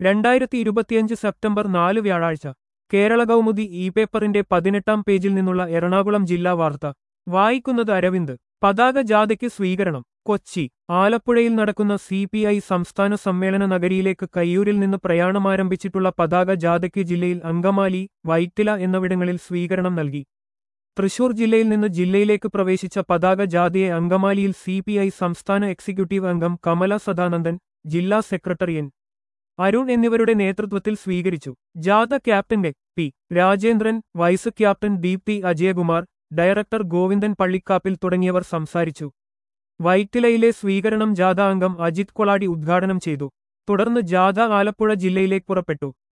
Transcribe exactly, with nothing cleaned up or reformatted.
രണ്ടായിരത്തി ഇരുപത്തിയഞ്ച് സെപ്റ്റംബർ നാല് വ്യാഴാഴ്ച കേരള കൗമുദി ഇ പേപ്പറിന്റെ പതിനെട്ടാം പേജിൽ നിന്നുള്ള എറണാകുളം ജില്ലാ വാർത്ത വായിക്കുന്നത് അരവിന്ദ്. പതാക ജാഥയ്ക്ക് സ്വീകരണം. കൊച്ചി. ആലപ്പുഴയിൽ നടക്കുന്ന സി പി ഐ സംസ്ഥാന സമ്മേളന നഗരിയിലേക്ക് കയ്യൂരിൽ നിന്ന് പ്രയാണമാരംഭിച്ചിട്ടുള്ള പതാക ജാഥയ്ക്ക് ജില്ലയിൽ അങ്കമാലി, വൈറ്റില എന്നിവിടങ്ങളിൽ സ്വീകരണം നൽകി. തൃശൂർ ജില്ലയിൽ നിന്ന് ജില്ലയിലേക്ക് പ്രവേശിച്ച പതാക ജാഥയെ അങ്കമാലിയിൽ സി പി ഐ സംസ്ഥാന എക്സിക്യൂട്ടീവ് അംഗം കമല സദാനന്ദൻ, ജില്ലാ സെക്രട്ടറി എൻ അരുൺ എന്നിവരുടെ നേതൃത്വത്തിൽ സ്വീകരിച്ചു. ജാഥ captain A P Rajendran, vice captain Deepthi Ajayakumar, director Govindan Pallikkappil തുടങ്ങിയവർ സംസാരിച്ചു. വൈറ്റിലയിലെ സ്വീകരണം ജാഥ അംഗം അജിത് കൊളാടി ഉദ്ഘാടനം ചെയ്തു. തുടർന്ന് ജാഥ ആലപ്പുഴ ജില്ലയിലേക്ക് പുറപ്പെട്ടു.